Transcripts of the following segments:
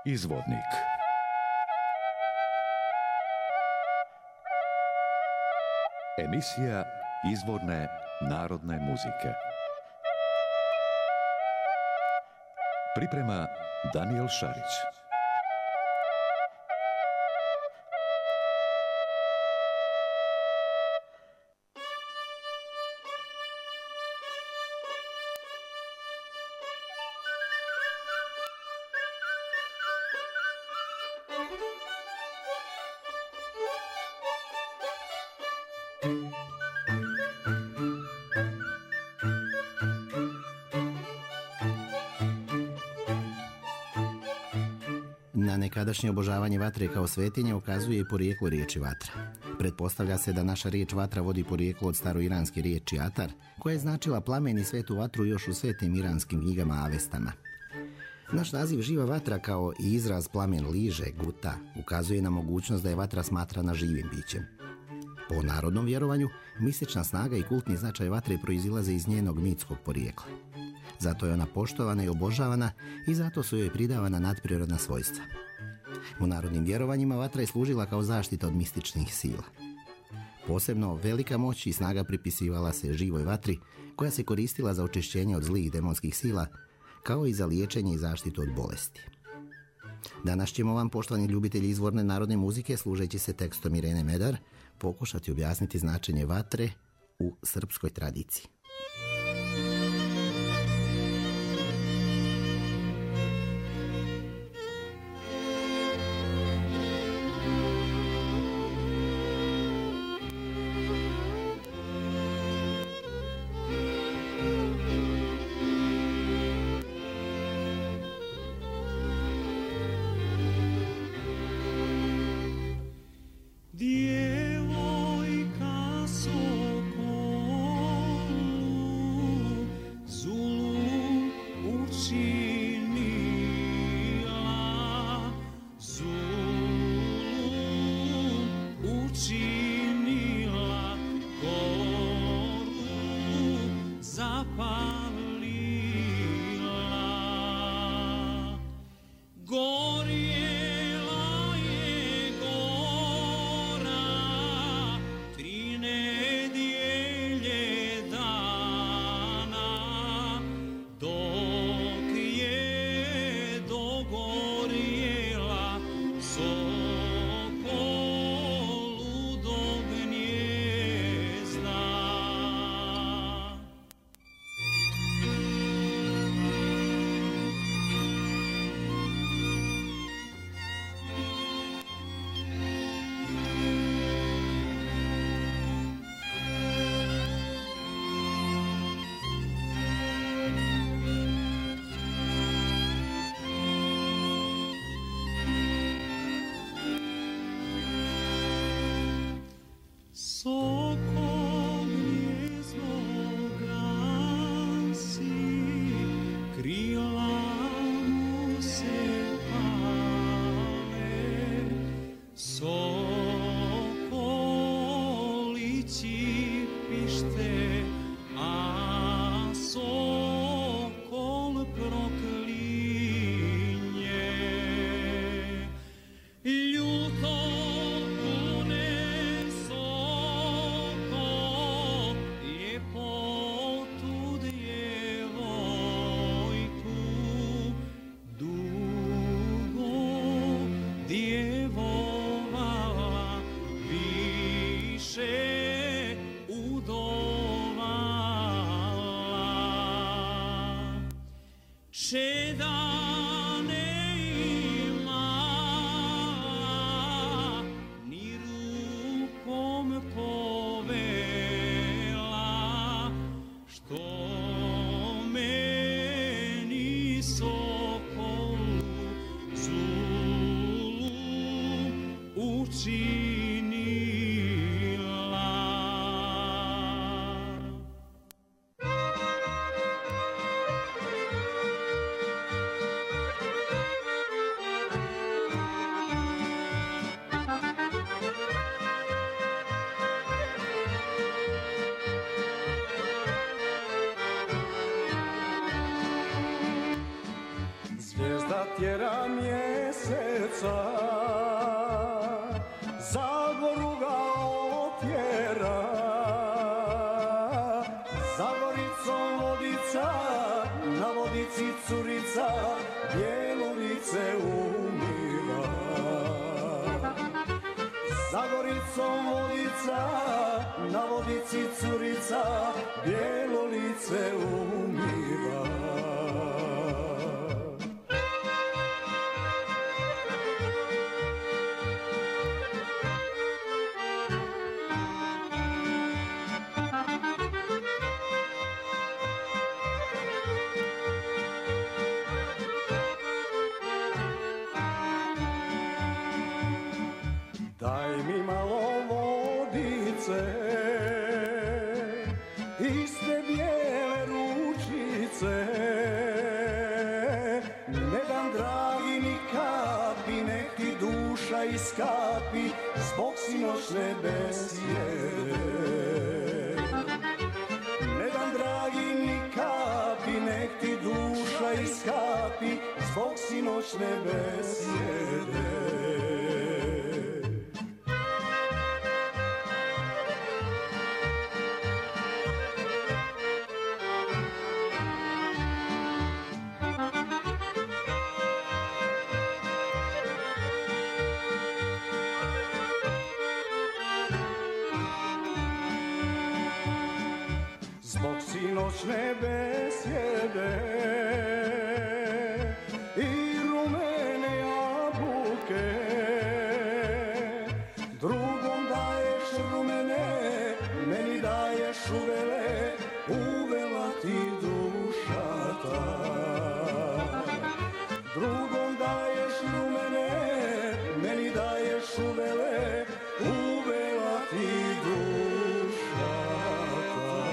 Izvornik. Emisija izvorne narodne muzike. Priprema Danijel Šarić. Na nekadašnje obožavanje vatre kao svetinje ukazuje i porijeklo riječi vatra. Pretpostavlja se da naša riječ vatra vodi porijeklo od staroiranske riječi atar, koja je značila plamen i svetu vatru još u svetim iranskim knjigama Avestama. Naš naziv živa vatra kao i izraz plamen liže, guta, ukazuje na mogućnost da je vatra smatrana živim bićem. Po narodnom vjerovanju, mistična snaga i kultni značaj vatre proizilaze iz njenog mitskog porijekla. Zato je ona poštovana i obožavana i zato su joj pridavana nadprirodna svojstva. U narodnim vjerovanjima vatra je služila kao zaštita od mističnih sila. Posebno velika moć i snaga pripisivala se živoj vatri, koja se koristila za očišćenje od zlih demonskih sila, kao i za liječenje i zaštitu od bolesti. Danas ćemo vam, poštovani ljubitelji izvorne narodne muzike, služeći se tekstom Irene Medar, pokušati objasniti značenje vatre u srpskoj tradiciji. zatjera mjeseca, Zagoru ga otjera, Zagoricom vodica, na vodici curica, bijelo lice umiva. Zagoricom vodica, na vodici curica, bijelo lice umiva. Daj mi malo vodice, iste bijele ručice, ne dam dragi ni kapi, nek ti duša iskapi zbog sinoćne besjede. Ne dam dragi ni kapi, nek ti duša iskapi zbog sinoćne besjede. Zbog sinoćne besjede i rumene jabuke, drugom daješ rumene, meni daješ uvele, uvela ti duša ta. Drugom daješ rumene, meni daješ uvele, uvela ti duša ta.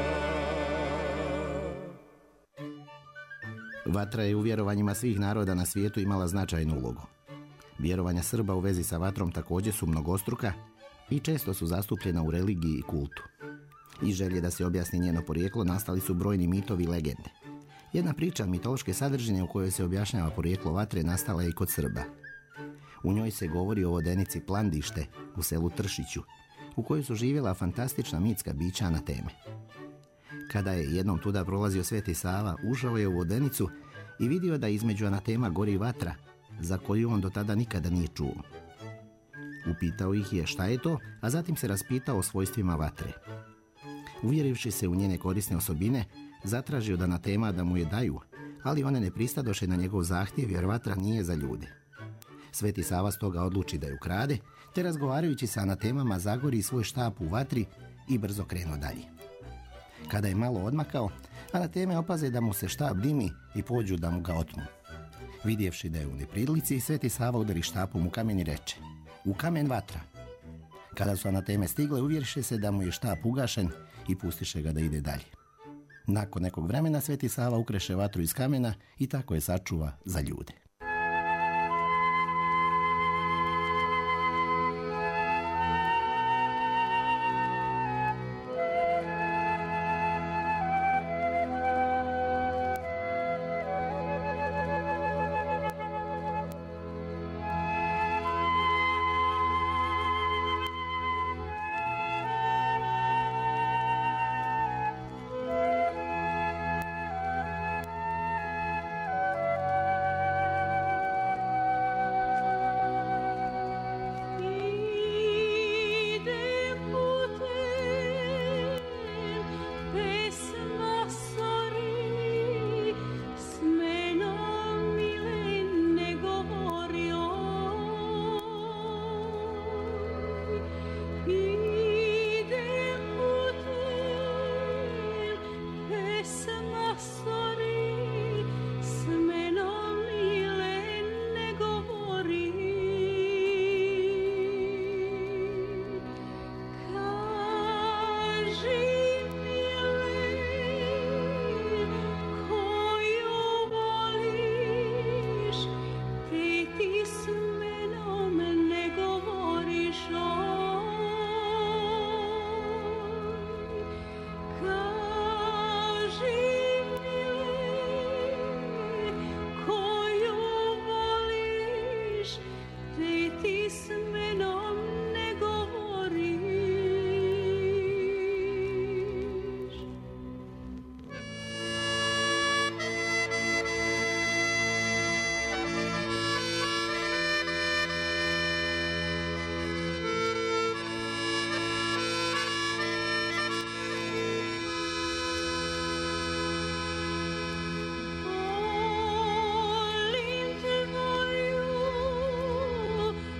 Vatra je u vjerovanjima svih naroda na svijetu imala značajnu ulogu. Vjerovanja Srba u vezi sa vatrom također su mnogostruka i često su zastupljena u religiji i kultu. Iz želje da se objasni njeno porijeklo nastali su brojni mitovi i legende. Jedna priča mitološke sadržine u kojoj se objašnjava porijeklo vatre nastala je i kod Srba. U njoj se govori o vodenici Plandište u selu Tršiću, u kojoj su živjela fantastična mitska bića Anateme. Kada je jednom tuda prolazio Sveti Sava, ušao je u vodenicu i vidio da između Anatema gori vatra, za koju on do tada nikada nije čuo. Upitao ih je šta je to, a zatim se raspitao o svojstvima vatre. Uvjerivši se u njene korisne osobine, zatražio od Anatema da mu je daju, ali one ne pristadoše na njegov zahtjev jer vatra nije za ljude. Sveti Sava stoga odluči da ju krade, te razgovarajući sa Anatemama zagori svoj štap u vatri i brzo krenuo dalje. Kada je malo odmakao, Anateme opaze da mu se štap dimi i pođu da mu ga otmu. Vidjevši da je u neprilici, Sveti Sava udari štapom u kamen i reče: "U kamen vatra." Kada su Anateme stigle, uvjeriše se da mu je štap ugašen i pustiše ga da ide dalje. Nakon nekog vremena Sveti Sava ukreše vatru iz kamena i tako je sačuva za ljude.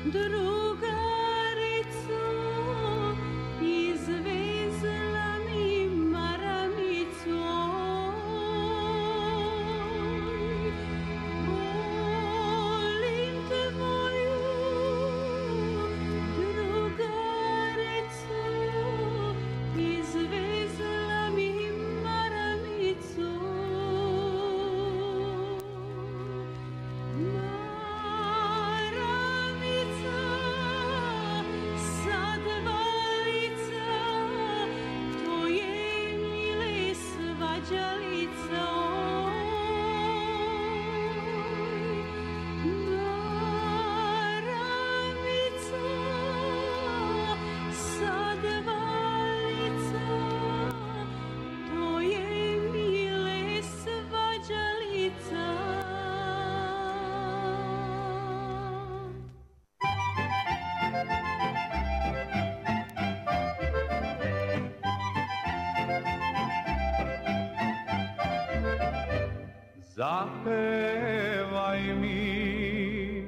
Zapevaj mi,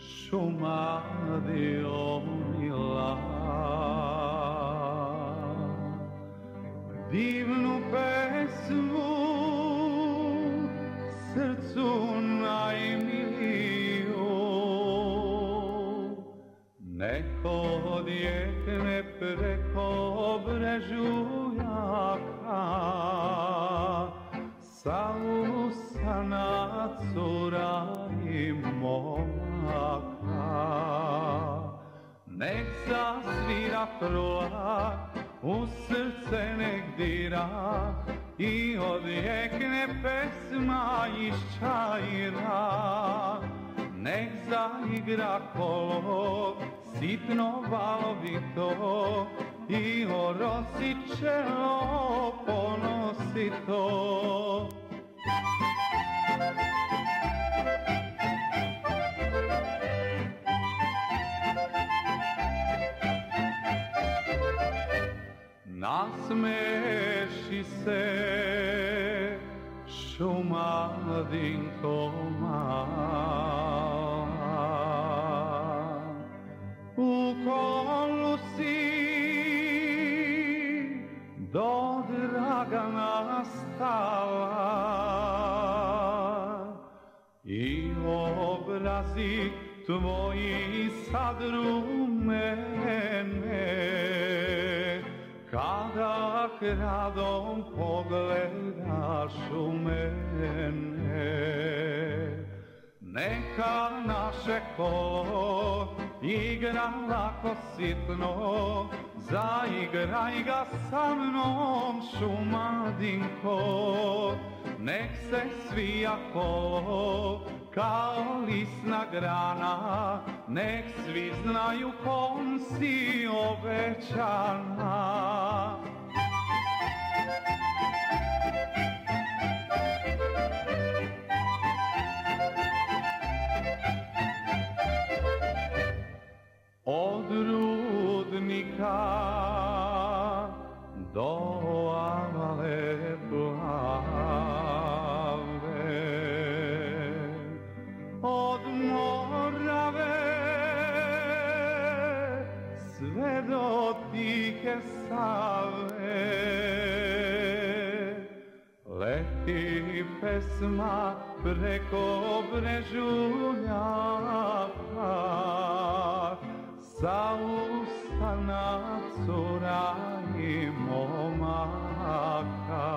šumadio mila, divnu pesmu srcu najmiliju, neko odjekne preko brežujaka, sa usana cura i momaka. Nek zasvira prolak, u srce nek dira i odjekne pesma iz čajira. Nek zaigra kolo, sitno valovito i orosi čelo ponosito. Nasmeši se, šumadinko mala, u kolu si do Dragana stala i obrazi tvoji sad rumene, kada kradom pogledaš u mene. Neka naše kolo igra lako sitno, zaigraj ga sa mnom, šumadinko. Nek se svija kolo kao lisna grana, nek svi znaju kom si obećana. Od rudnika do Avale plave, od Morave sve do tihe Save, leti pesma preko brežuljaka, sa usana cura i momaka.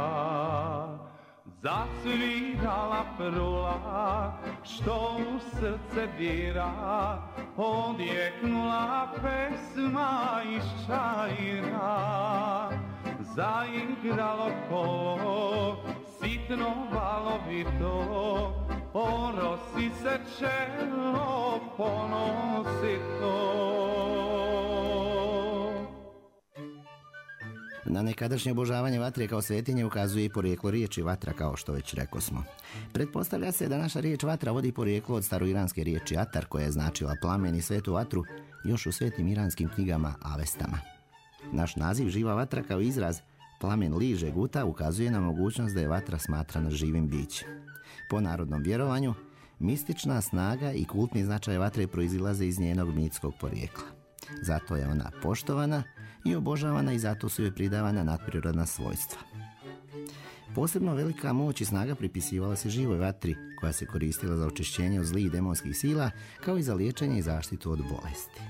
Zasvirala prula što u srce dira, odjeknula pesma iz čajira. Zaigralo kolo, sitno valovito, orosi se čelo ponosito. Na nekadašnje obožavanje vatre kao svetinje ukazuje i porijeklo riječi vatra, kao što već rekosmo. Pretpostavlja se da naša riječ vatra vodi porijeklo od staroiranske riječi atar, koja je značila plamen i svetu vatru još u svetim iranskim knjigama Avestama. Naš naziv živa vatra kao izraz plamen liže guta ukazuje na mogućnost da je vatra smatrana živim bićem. Po narodnom vjerovanju, Mistična snaga i kultni značaj vatre proizilaze iz njenog mitskog porijekla. Zato je ona poštovana i obožavana i zato su joj pridavana nadprirodna svojstva. Posebno velika moć i snaga pripisivala se živoj vatri, koja se koristila za očišćenje od zlih demonskih sila, kao i za liječenje i zaštitu od bolesti.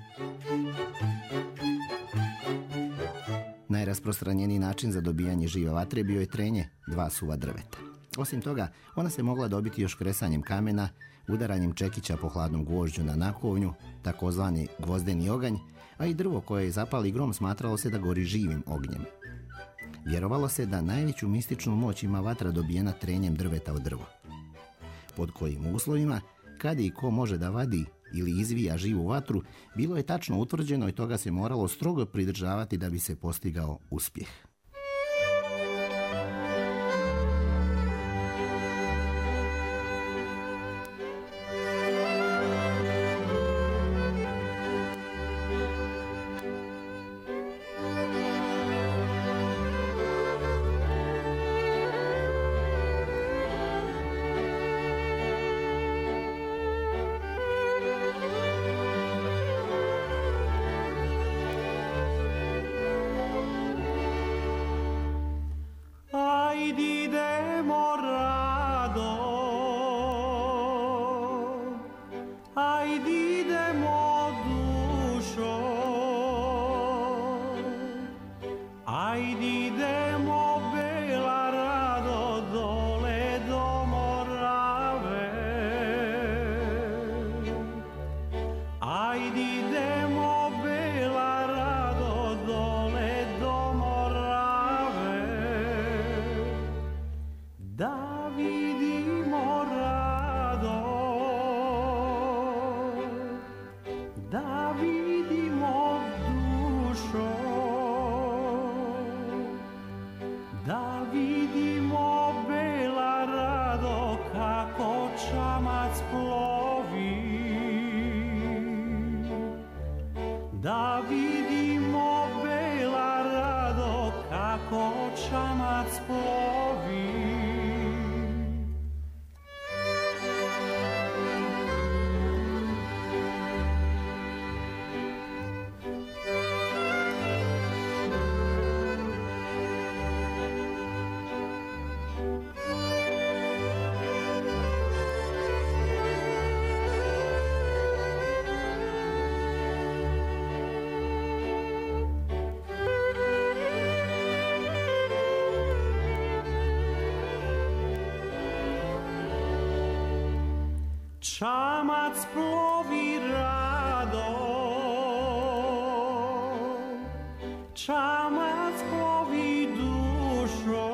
Najrasprostranjeniji način za dobijanje žive vatre bio je trenje 2 suva drveta. Osim toga, ona se mogla dobiti još kresanjem kamena, udaranjem čekića po hladnom gvožđu na nakovnju, takozvani gvozdeni oganj, a i drvo koje zapali grom smatralo se da gori živim ognjem. Vjerovalo se da najveću mističnu moć ima vatra dobijena trenjem drveta od drvo. Pod kojim uslovima, kad i ko može da vadi ili izvija živu vatru, bilo je tačno utvrđeno i toga se moralo strogo pridržavati da bi se postigao uspjeh. Čamac plovi rado, čamac plovi dušo,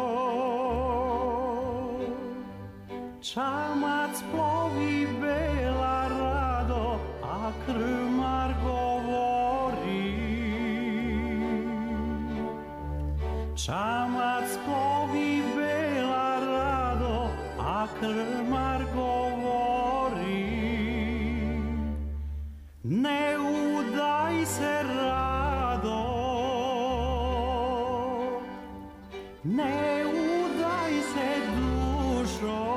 čamac plovi bela rado, a krmar govori. Čamac plovi bela rado, a krmar govori. Ne udaj se rado, ne udaj se dušo,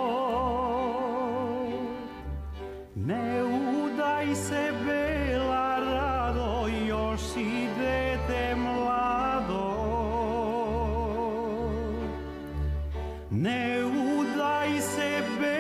ne udaj se bela rado, još si dete mlado. Ne udaj se bela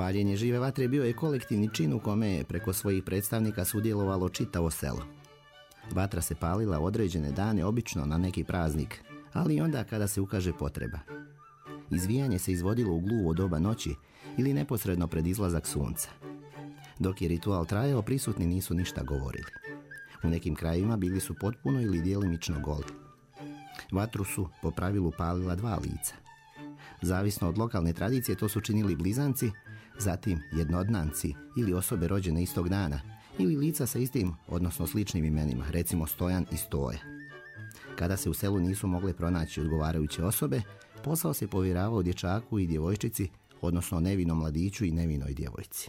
Paljenje žive vatre bio je kolektivni čin u kome je preko svojih predstavnika sudjelovalo čitavo selo. Vatra se palila određene dane, obično na neki praznik, ali i onda kada se ukaže potreba. Izvijanje se izvodilo u gluvo doba noći ili neposredno pred izlazak sunca. Dok je ritual trajao, prisutni nisu ništa govorili. U nekim krajevima bili su potpuno ili djelimično goli. Vatru su po pravilu palila dva lica. Zavisno od lokalne tradicije to su činili blizanci, zatim jednodnanci ili osobe rođene istog dana, ili lica sa istim, odnosno sličnim imenima, recimo Stojan i Stoja. Kada se u selu nisu mogle pronaći odgovarajuće osobe, posao se povjeravao dječaku i djevojčici, odnosno nevinom mladiću i nevinoj djevojci.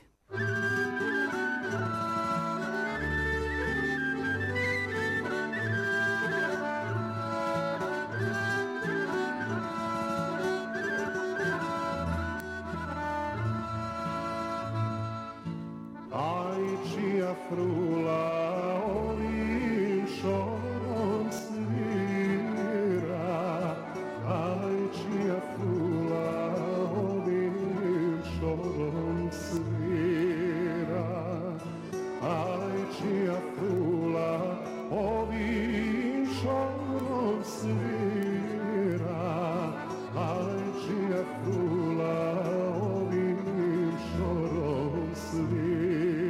Frula ovim šorom svira, aj čija frula ovim šorom svira, aj čija frula ovim šorom svira, aj čija frula ovim šorom svira.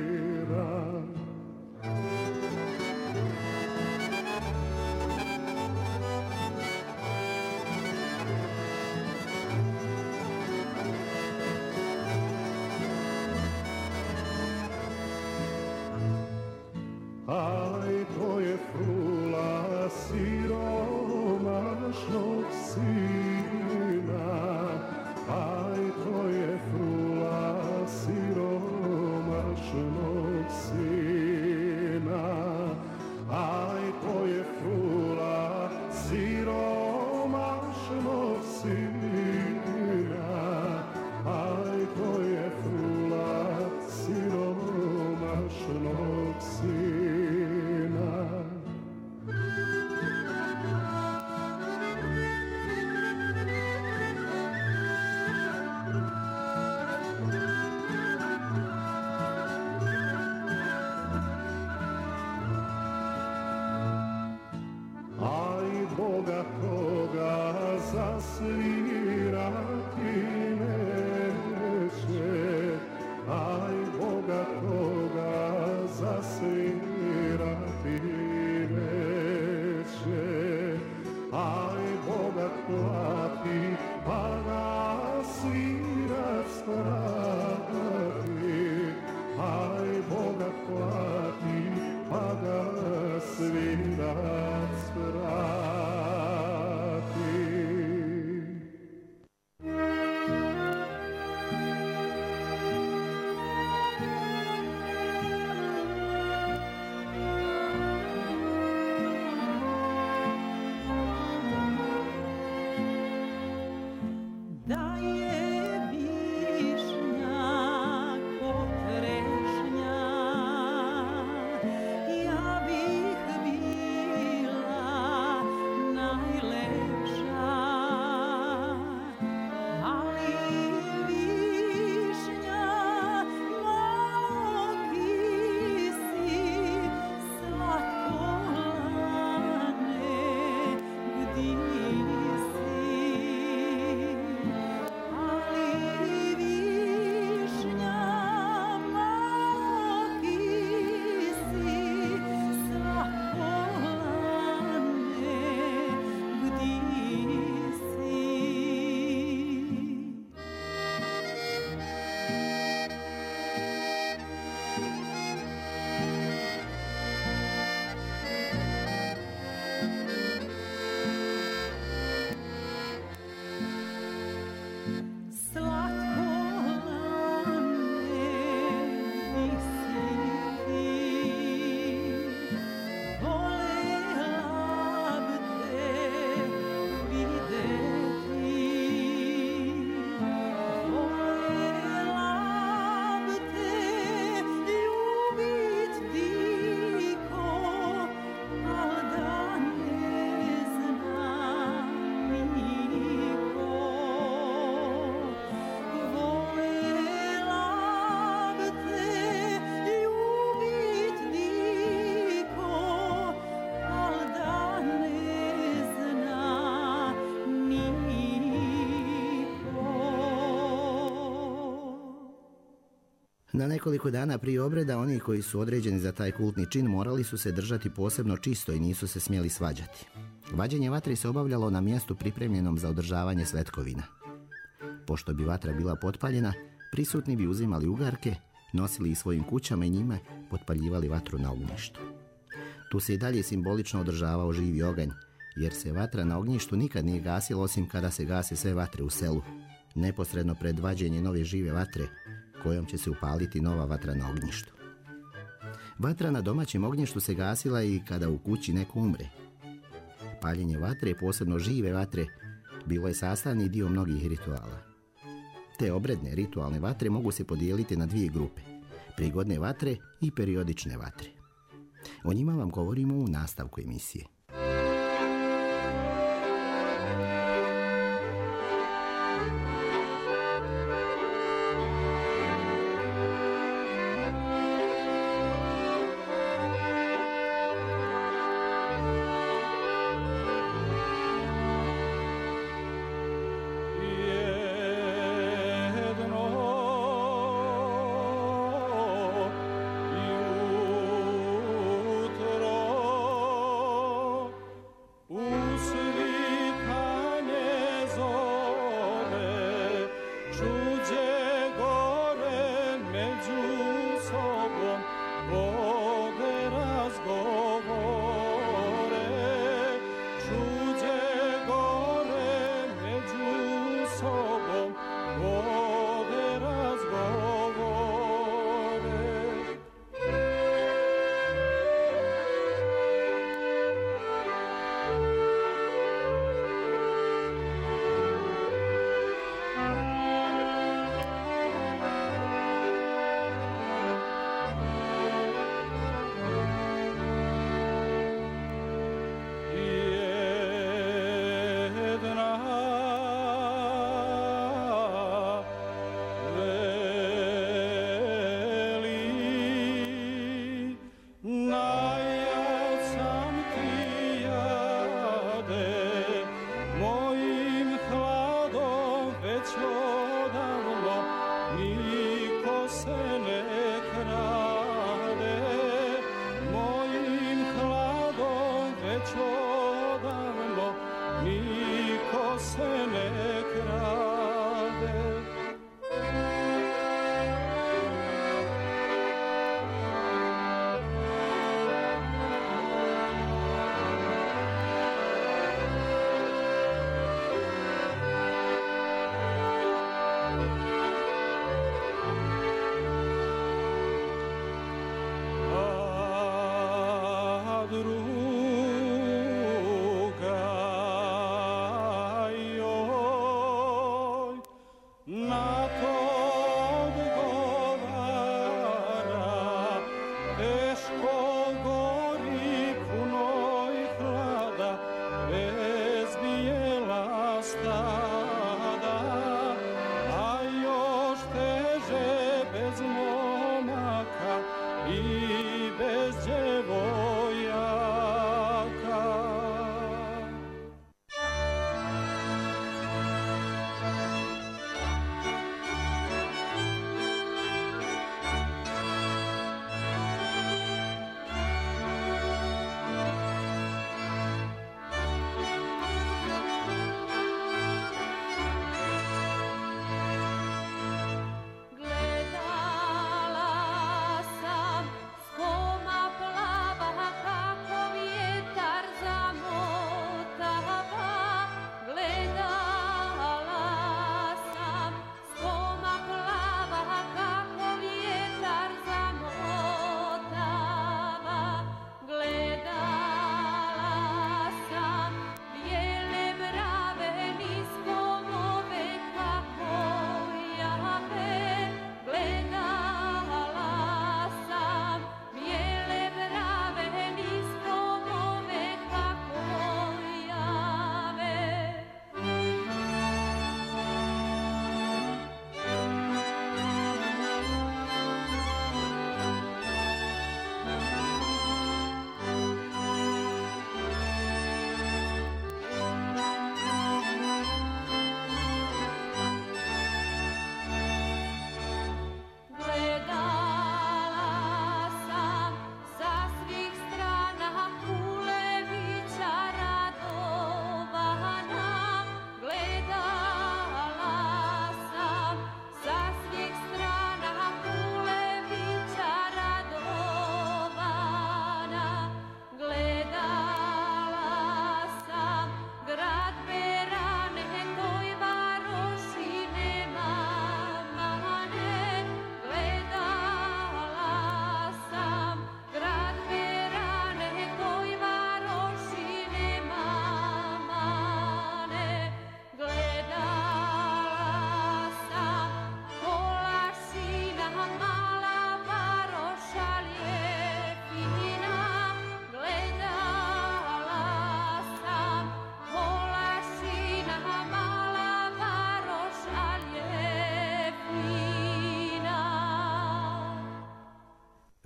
Aj, to je frula siromašnog sina, aj, to je frula siromašnog sina, aj, to je frula siromašnog sina, aj, to je frula siromašnog sina. Boga koga zasvirati neće, aj Boga koga zasvirati neće, aj Boga plati pa ga svirat strati, aj Boga plati pa ga svirat strati. Onda nekoliko dana prije obreda oni koji su određeni za taj kultni čin morali su se držati posebno čisto i nisu se smjeli svađati. Vađenje vatre se obavljalo na mjestu pripremljenom za održavanje svetkovina. Pošto bi vatra bila potpaljena, prisutni bi uzimali ugarke, nosili ih svojim kućama i njime potpaljivali vatru na ognjištu. Tu se i dalje simbolično održavao živi oganj, jer se vatra na ognjištu nikad nije gasila osim kada se gase sve vatre u selu, neposredno pred vađenje nove žive vatre, kojom će se upaliti nova vatra na ognjištu. Vatra na domaćem ognjištu se gasila i kada u kući neko umre. Paljenje vatre, posebno žive vatre, bilo je sastavni dio mnogih rituala. Te obredne ritualne vatre mogu se podijeliti na dvije grupe, prigodne vatre i periodične vatre. O njima vam govorimo u nastavku emisije.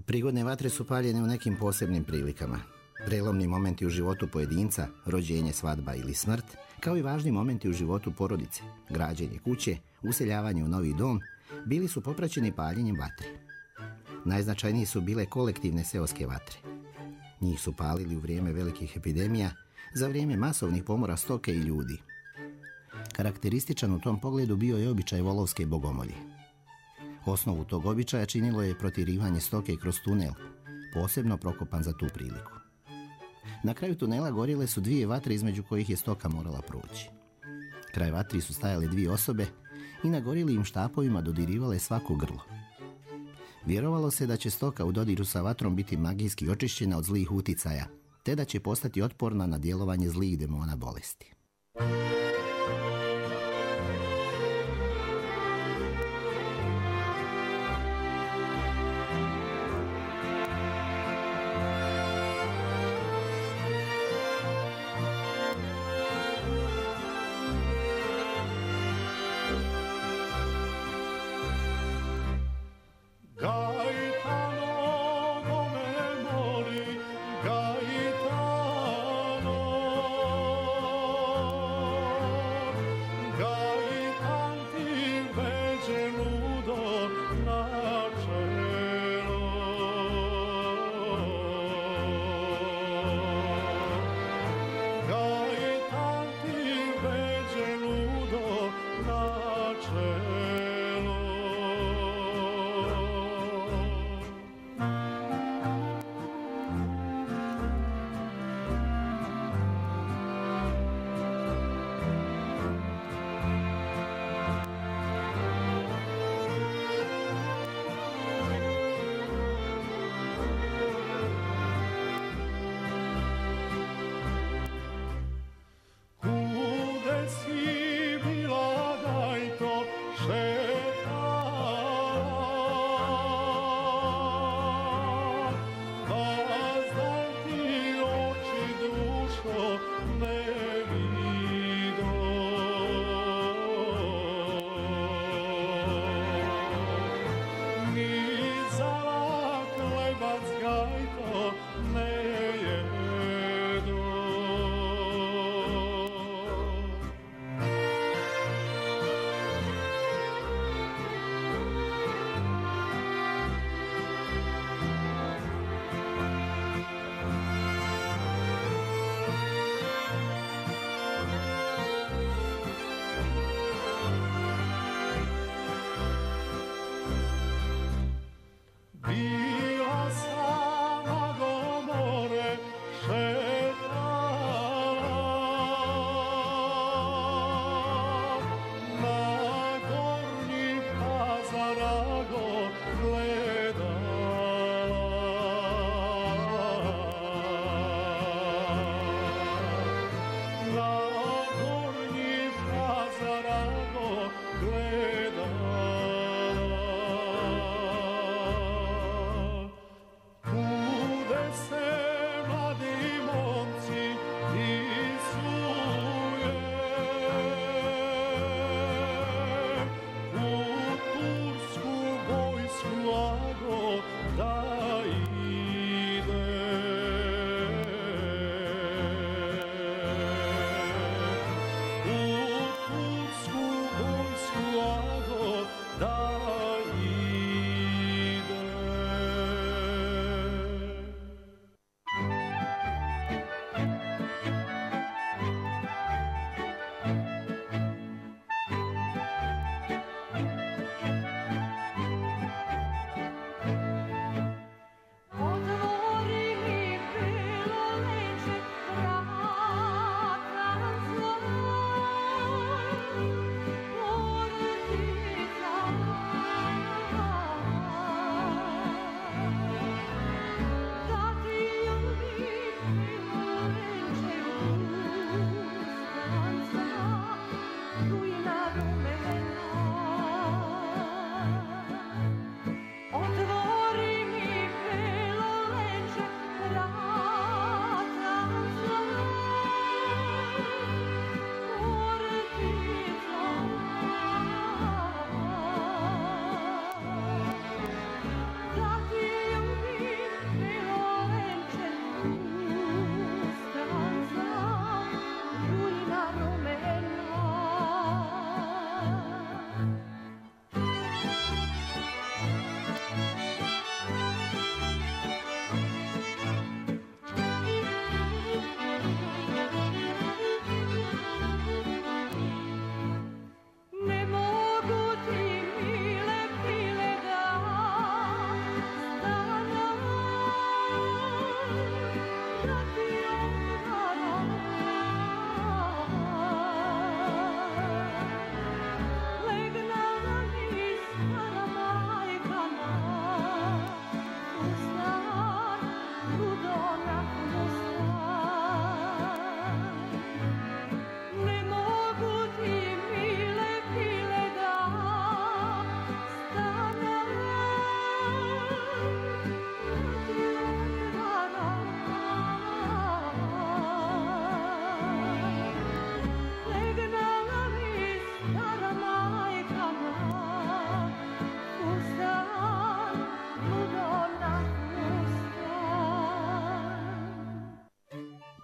Prigodne vatre su paljene u nekim posebnim prilikama. Prelomni momenti u životu pojedinca, rođenje, svadba ili smrt, kao i važni momenti u životu porodice, građenje kuće, useljavanje u novi dom, bili su popraćeni paljenjem vatre. Najznačajniji su bile kolektivne seoske vatre. Njih su palili u vrijeme velikih epidemija, za vrijeme masovnih pomora stoke i ljudi. Karakterističan u tom pogledu bio je običaj volovske bogomolje. Osnovu tog običaja činilo je protirivanje stoke kroz tunel, posebno prokopan za tu priliku. Na kraju tunela gorjele su 2 vatre između kojih je stoka morala proći. Kraj vatri su stajale 2 osobe i na gorjelim štapovima dodirivale svako grlo. Vjerovalo se da će stoka u dodiru sa vatrom biti magijski očišćena od zlih uticaja, te da će postati otporna na djelovanje zlih demona bolesti.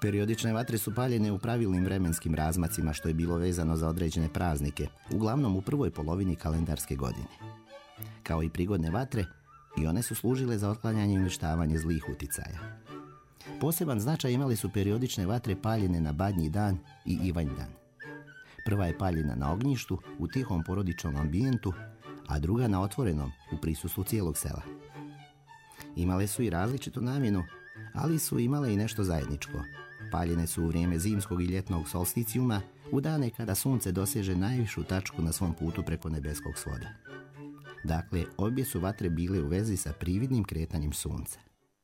Periodične vatre su paljene u pravilnim vremenskim razmacima, što je bilo vezano za određene praznike, uglavnom u prvoj polovini kalendarske godine. Kao i prigodne vatre, i one su služile za otklanjanje i uništavanje zlih uticaja. Poseban značaj imali su periodične vatre paljene na Badnji dan i Ivanjdan. Prva je paljena na ognjištu, u tihom porodičnom ambijentu, a druga na otvorenom, u prisustvu cijelog sela. Imale su i različitu namjenu, ali su imale i nešto zajedničko. Paljene su u vrijeme zimskog i ljetnog solsticijuma, u dane kada sunce doseže najvišu tačku na svom putu preko nebeskog svoda. Dakle, obje su vatre bile u vezi sa prividnim kretanjem sunca.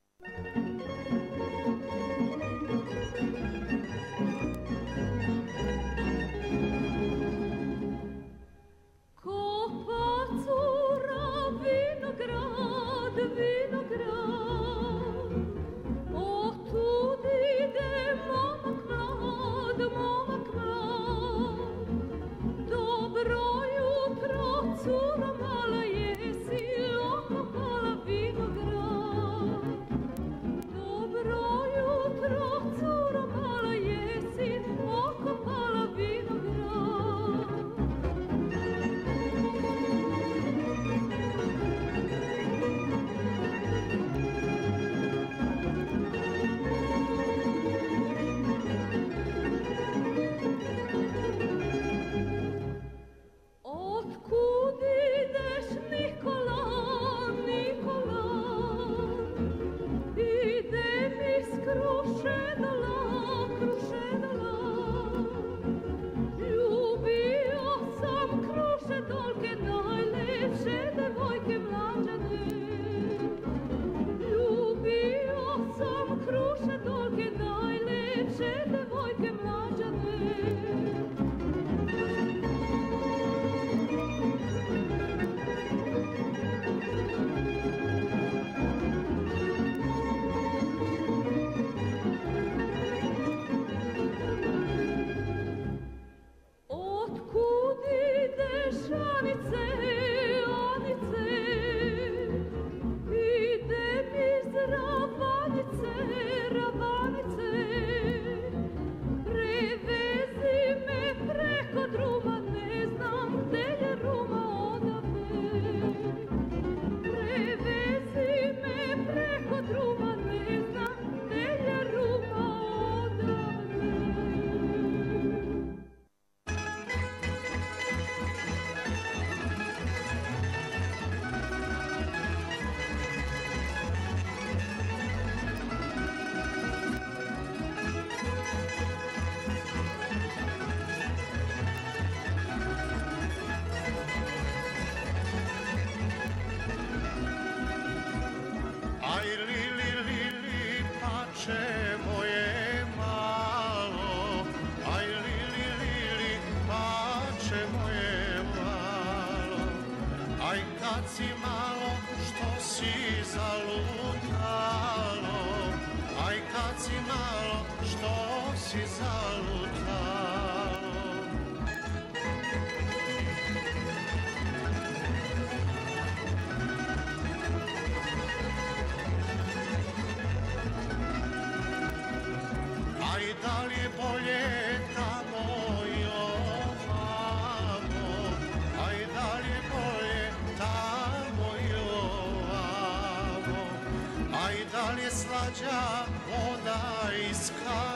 Slađa voda iz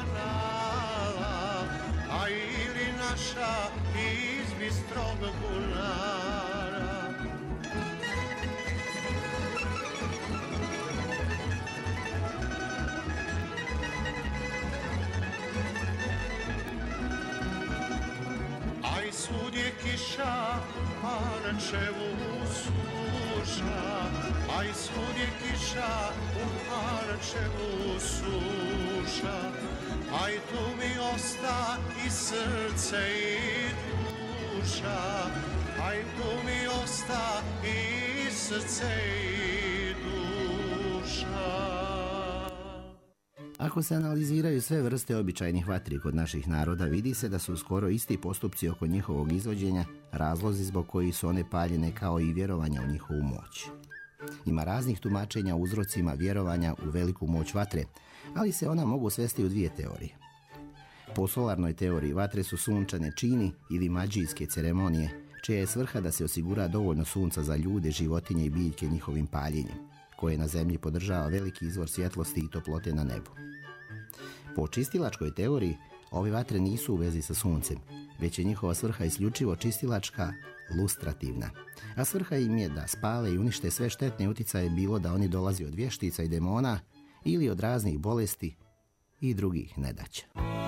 kanala, a ili naša iz bistrog bunara. Aj svud je kiša, Pančevu suša, aj svud je kiša, u Pančevu suša, aj tu mi osta i srce i duša, aj tu mi osta i srce i duša. Ako se analiziraju sve vrste običajnih vatri kod naših naroda, vidi se da su skoro isti postupci oko njihovog izvođenja razlozi zbog kojih su one paljene, kao i vjerovanja u njihovu moć. Ima raznih tumačenja o uzrocima vjerovanja u veliku moć vatre, ali se ona mogu svesti u dvije teorije. Po solarnoj teoriji vatre su sunčane čini ili mađijske ceremonije, čija je svrha da se osigura dovoljno sunca za ljude, životinje i biljke njihovim paljenjem, koje na zemlji podržava veliki izvor svjetlosti i toplote na nebu. Po čistilačkoj teoriji, ove vatre nisu u vezi sa suncem, već je njihova svrha isključivo čistilačka, lustrativna. A svrha im je da spale i unište sve štetne uticaje, bilo da oni dolazi od vještica i demona ili od raznih bolesti i drugih nedaća.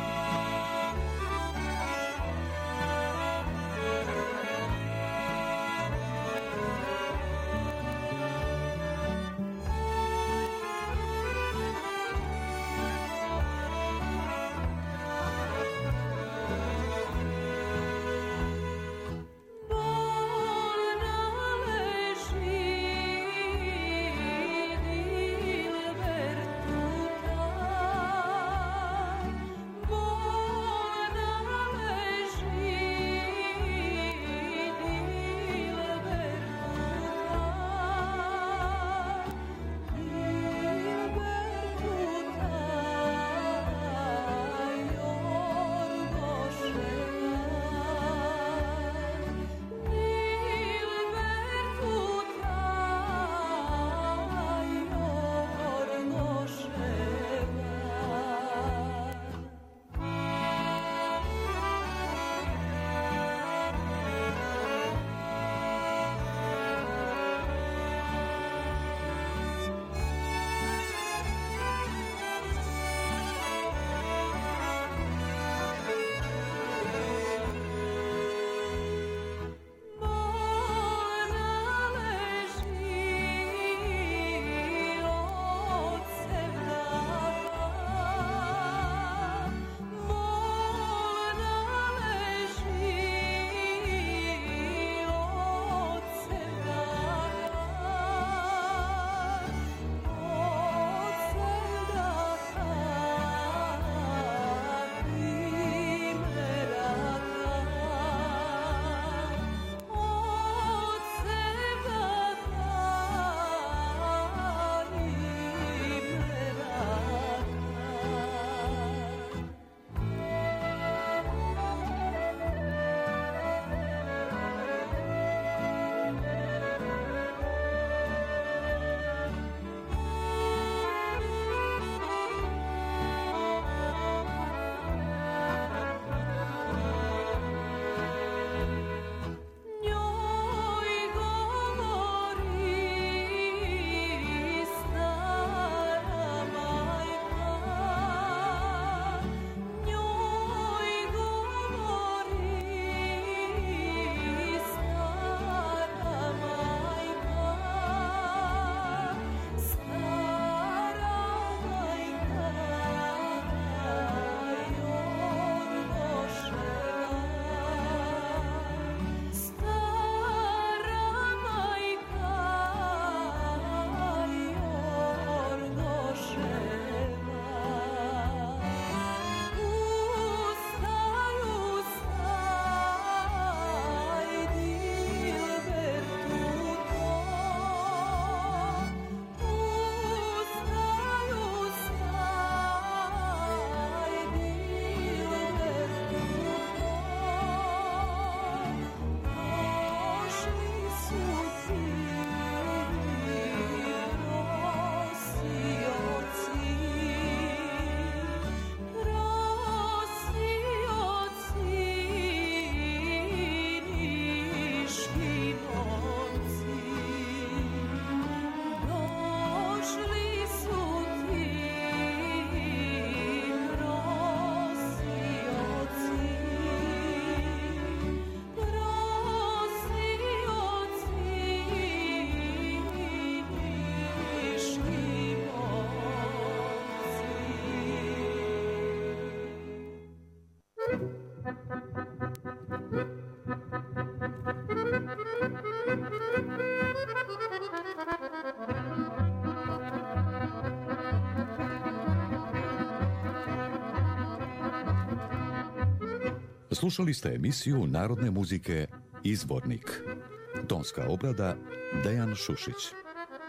Slušali ste emisiju narodne muzike Izvornik. Tonska obrada Dejan Šušić.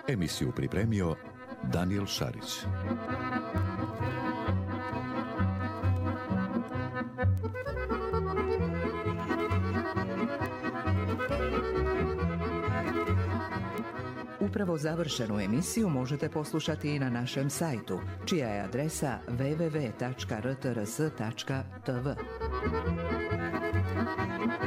Emisiju pripremio Daniel Šarić. Upravo završenu emisiju možete poslušati i na našem sajtu, čija je adresa www.rtrs.tv.